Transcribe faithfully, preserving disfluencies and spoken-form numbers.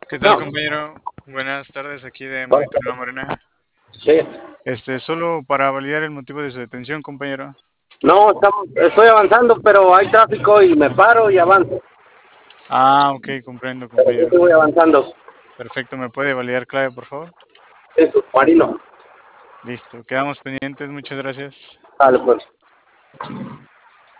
¿Qué tal, No, compañero? Buenas tardes, aquí de bueno, Movimiento Nueva Morena. sí. Este, solo para validar el motivo de su detención, compañero. No, estamos, estoy avanzando, pero hay tráfico y me paro y avanzo. Ah, ok, comprendo, Pero sí compañero. voy avanzando. Perfecto, ¿me puede validar clave, por favor? Sí, submarino. Listo, quedamos pendientes, muchas gracias. Dale, pues.